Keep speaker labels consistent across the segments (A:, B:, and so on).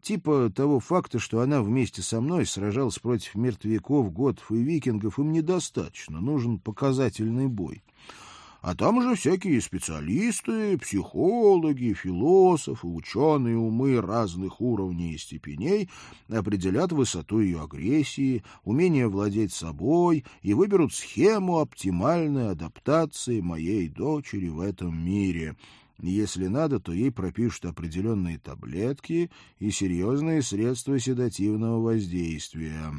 A: Типа того факта, что она вместе со мной сражалась против мертвяков, готов и викингов, им недостаточно. Нужен показательный бой. А там уже всякие специалисты, психологи, философы, ученые умы разных уровней и степеней определят высоту ее агрессии, умение владеть собой и выберут схему оптимальной адаптации моей дочери в этом мире. Если надо, то ей пропишут определенные таблетки и серьезные средства седативного воздействия.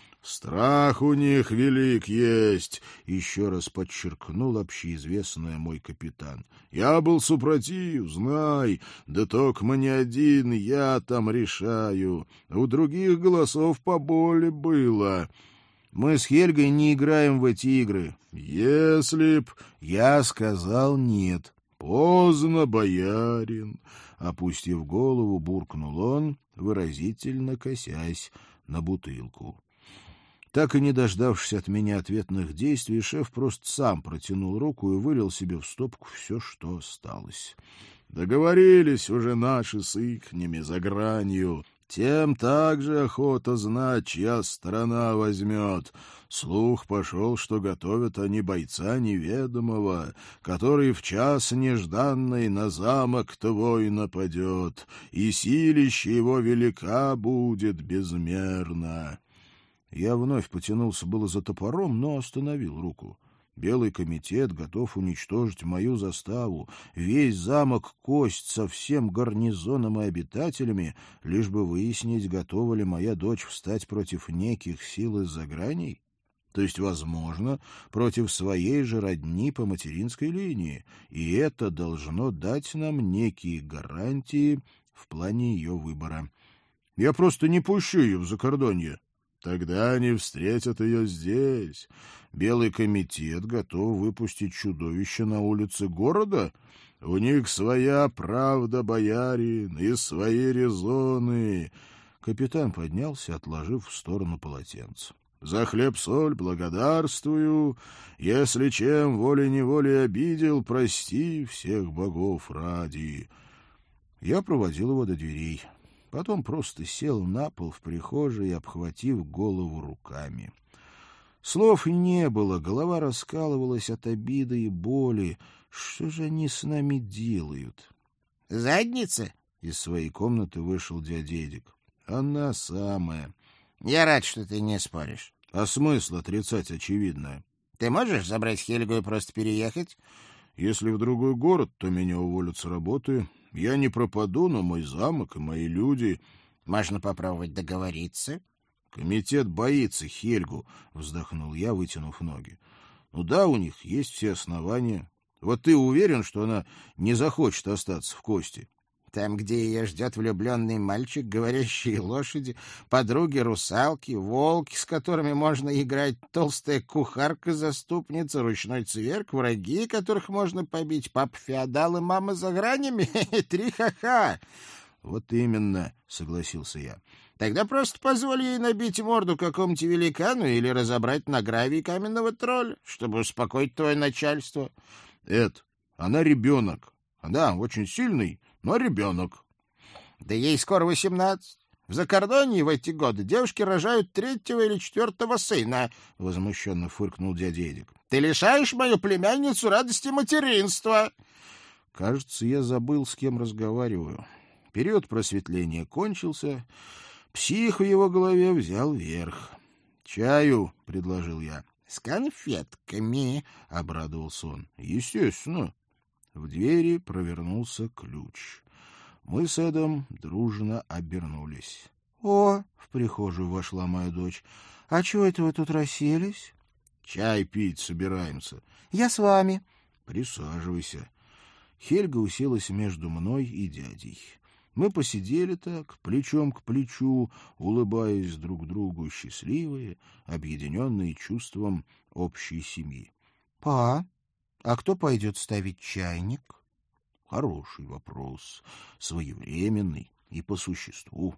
A: «Страх у них велик есть», — еще раз подчеркнул общеизвестный мой капитан. «Я был супротив, знай, да только не один я там решаю. У других голосов поболе было». «Мы с Хельгой не играем в эти игры». «Если б...» Я сказал нет. «Поздно, боярин», — опустив голову, буркнул он, выразительно косясь на бутылку. Так и не дождавшись от меня ответных действий, шеф просто сам протянул руку и вылил себе в стопку все, что осталось. «Договорились уже наши с ихними за гранью. Тем также охота знать, чья сторона возьмет. Слух пошел, что готовят они бойца неведомого, который в час нежданный на замок твой нападет, и силище его велика будет безмерно». Я вновь потянулся было за топором, но остановил руку. Белый комитет готов уничтожить мою заставу, весь замок Кость со всем гарнизоном и обитателями, лишь бы выяснить, готова ли моя дочь встать против неких сил из-за граней. То есть, возможно, против своей же родни по материнской линии, и это должно дать нам некие гарантии в плане ее выбора. Я просто не пущу ее в закордонье. Тогда они встретят ее здесь. Белый комитет готов выпустить чудовище на улицы города. У них своя правда, боярин, и свои резоны. Капитан поднялся, отложив в сторону полотенце. За хлеб-соль благодарствую. Если чем волей-неволей обидел, прости всех богов ради. Я проводил его до дверей. Потом просто сел на пол в прихожей, обхватив голову руками. Слов не было, голова раскалывалась от обиды и боли. Что же они с нами делают?
B: — Задница?
A: — из своей комнаты вышел дядя Эдик. — Она самая.
B: — Я рад, что ты не споришь.
A: — А смысл отрицать очевидное?
B: — Ты можешь забрать Хельгу и просто переехать?
A: — Если в другой город, то меня уволят с работы. Я не пропаду, но мой замок и мои люди...
B: — Можно попробовать договориться.
A: — Комитет боится Хельгу, — вздохнул я, вытянув ноги. — Ну да, у них есть все основания. Вот ты уверен, что она не захочет остаться в Кости?
B: Там, где ее ждет влюбленный мальчик, говорящие лошади, подруги-русалки, волки, с которыми можно играть, толстая кухарка-заступница, ручной цверк, враги, которых можно побить, папа-феодал и мама за гранями. Три ха-ха!
A: — Вот именно, — согласился я.
B: — Тогда просто позволь ей набить морду какому-нибудь великану или разобрать на гравии каменного тролля, чтобы успокоить твое начальство.
A: — Эд, она ребенок. Да, очень сильный, но ребенок.
B: — Да ей скоро 18. В Закордонье в эти годы девушки рожают 3-го или 4-го сына, — возмущенно фыркнул дядя Эдик. — Ты лишаешь мою племянницу радости материнства.
A: Кажется, я забыл, с кем разговариваю. Период просветления кончился, псих в его голове взял верх. — Чаю, — предложил я.
B: — С конфетками,
A: — обрадовался он. — Естественно. В двери провернулся ключ. Мы с Эдом дружно обернулись. — О, — в прихожую вошла моя дочь, — а чего это вы тут расселись? — Чай пить собираемся. — Я с вами. — Присаживайся. Хельга уселась между мной и дядей. Мы посидели так, плечом к плечу, улыбаясь друг другу, счастливые, объединенные чувством общей семьи. — Па, а кто пойдет ставить чайник? Хороший вопрос, своевременный и по существу.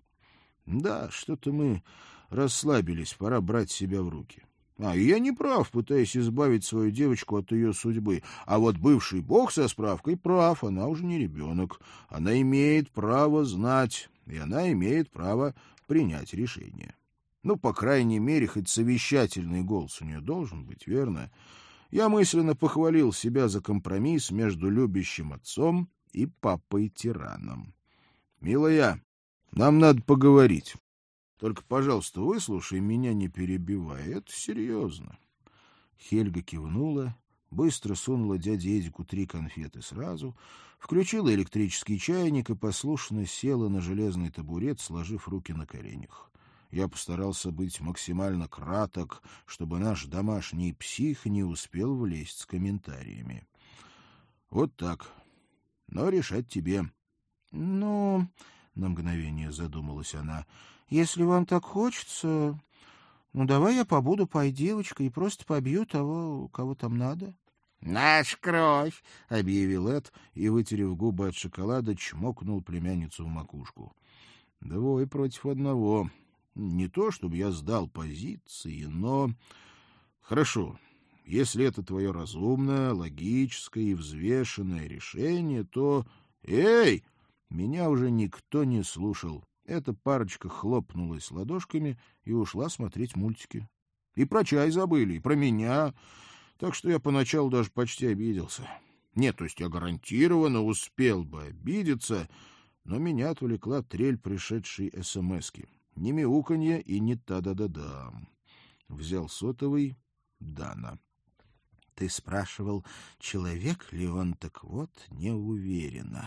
A: Да, что-то мы расслабились, пора брать себя в руки. И я не прав, пытаясь избавить свою девочку от ее судьбы. А вот бывший бог со справкой прав, она уже не ребенок. Она имеет право знать, и она имеет право принять решение. Ну, по крайней мере, хоть совещательный голос у нее должен быть, верно? Я мысленно похвалил себя за компромисс между любящим отцом и папой-тираном. «Милая, нам надо поговорить. Только, пожалуйста, выслушай меня, не перебивай. Это серьезно». Хельга кивнула, быстро сунула дяде Эдику 3 конфеты сразу, включила электрический чайник и послушно села на железный табурет, сложив руки на коленях. Я постарался быть максимально краток, чтобы наш домашний псих не успел влезть с комментариями. Вот так. Но решать тебе. — Ну, — на мгновение задумалась она, — если вам так хочется, ну, давай я побуду пой-девочкой и просто побью того, кого там надо. — Наша кровь! — объявил Эд и, вытерев губы от шоколада, чмокнул племянницу в макушку. — 2 против 1. Не то, чтобы я сдал позиции, но... Хорошо, если это твое разумное, логическое и взвешенное решение, то... Эй! Меня уже никто не слушал. Эта парочка хлопнулась ладошками и ушла смотреть мультики. И про чай забыли, и про меня. Так что я поначалу даже почти обиделся. Нет, то есть я гарантированно успел бы обидеться, но меня отвлекла трель пришедшей эсэмэски. Не мяуканье и не та-да-да-да. Взял сотовый. Дана. — Ты спрашивал, человек ли он, так вот, не уверена.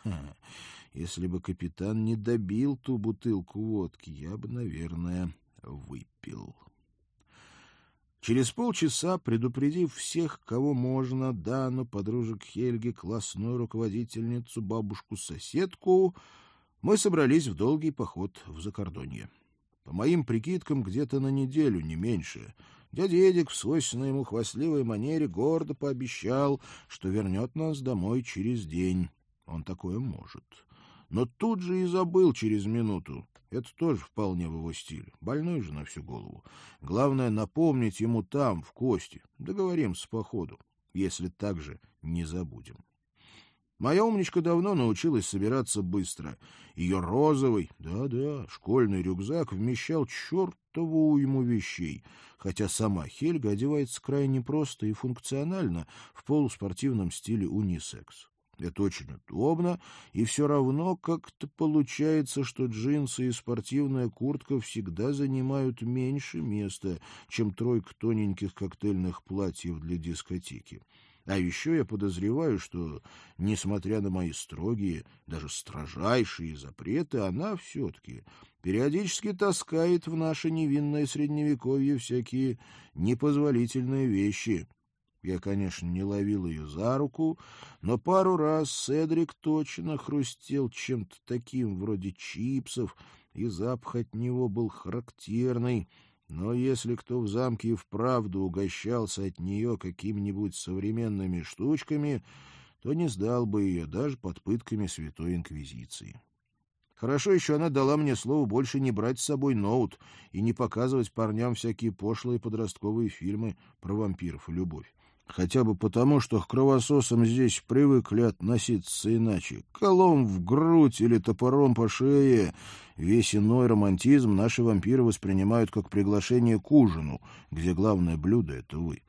A: Если бы капитан не добил ту бутылку водки, я бы, наверное, выпил. Через полчаса, предупредив всех, кого можно, Дану, подружек Хельги, классную руководительницу, бабушку-соседку, мы собрались в долгий поход в закордонье. По моим прикидкам, где-то на неделю, не меньше. Дядя Эдик в свойственной ему хвастливой манере гордо пообещал, что вернет нас домой через день. Он такое может. Но тут же и забыл через минуту. Это тоже вполне в его стиле. Больной же на всю голову. Главное — напомнить ему там, в Кости. Договоримся по ходу, если так же не забудем. Моя умничка давно научилась собираться быстро. Ее розовый, да-да, школьный рюкзак вмещал чертову уйму вещей, хотя сама Хельга одевается крайне просто и функционально в полуспортивном стиле унисекс. Это очень удобно, и все равно как-то получается, что джинсы и спортивная куртка всегда занимают меньше места, чем 3 тоненьких коктейльных платьев для дискотеки. А еще я подозреваю, что, несмотря на мои строгие, даже строжайшие запреты, она все-таки периодически таскает в наше невинное средневековье всякие непозволительные вещи. Я, конечно, не ловил ее за руку, но пару раз Седрик точно хрустел чем-то таким, вроде чипсов, и запах от него был характерный. Но если кто в замке и вправду угощался от нее какими-нибудь современными штучками, то не сдал бы ее даже под пытками Святой Инквизиции. Хорошо еще она дала мне слово больше не брать с собой ноут и не показывать парням всякие пошлые подростковые фильмы про вампиров и любовь. Хотя бы потому, что к кровососам здесь привыкли относиться иначе. Колом в грудь или топором по шее. Весь иной романтизм наши вампиры воспринимают как приглашение к ужину, где главное блюдо — это вы.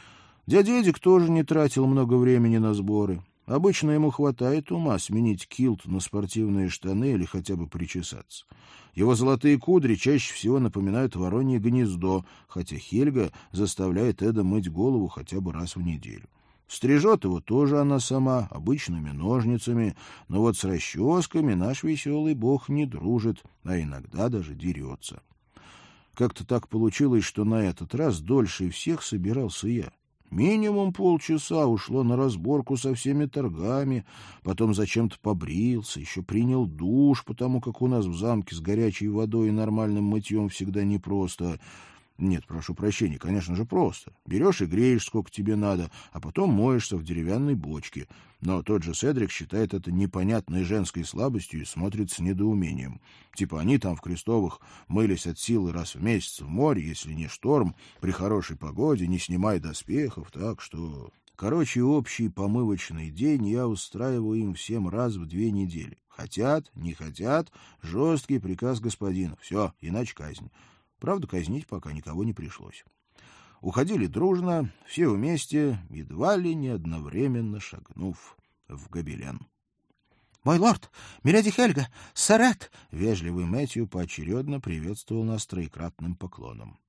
A: Дядя Эдик тоже не тратил много времени на сборы. Обычно ему хватает ума сменить килт на спортивные штаны или хотя бы причесаться. Его золотые кудри чаще всего напоминают воронье гнездо, хотя Хельга заставляет Эда мыть голову хотя бы раз в неделю. Стрижет его тоже она сама, обычными ножницами, но вот с расческами наш веселый бог не дружит, а иногда даже дерется. Как-то так получилось, что на этот раз дольше всех собирался я. Минимум полчаса ушло на разборку со всеми торгами, потом зачем-то побрился, еще принял душ, потому как у нас в замке с горячей водой и нормальным мытьем всегда непросто. Нет, прошу прощения, конечно же, просто. Берешь и греешь, сколько тебе надо, а потом моешься в деревянной бочке. Но тот же Седрик считает это непонятной женской слабостью и смотрит с недоумением. Типа они там в Крестовых мылись от силы раз в месяц в море, если не шторм, при хорошей погоде, не снимая доспехов, так что... Короче, общий помывочный день я устраиваю им всем раз в 2 недели. Хотят, не хотят, жесткий приказ господина. Все, иначе казнь. Правда, казнить пока никого не пришлось. Уходили дружно, все вместе, едва ли не одновременно шагнув в гобелен.
B: — Мой лорд, миледи Хельга, сэрет!
A: Вежливый Мэтью поочередно приветствовал нас троекратным поклоном.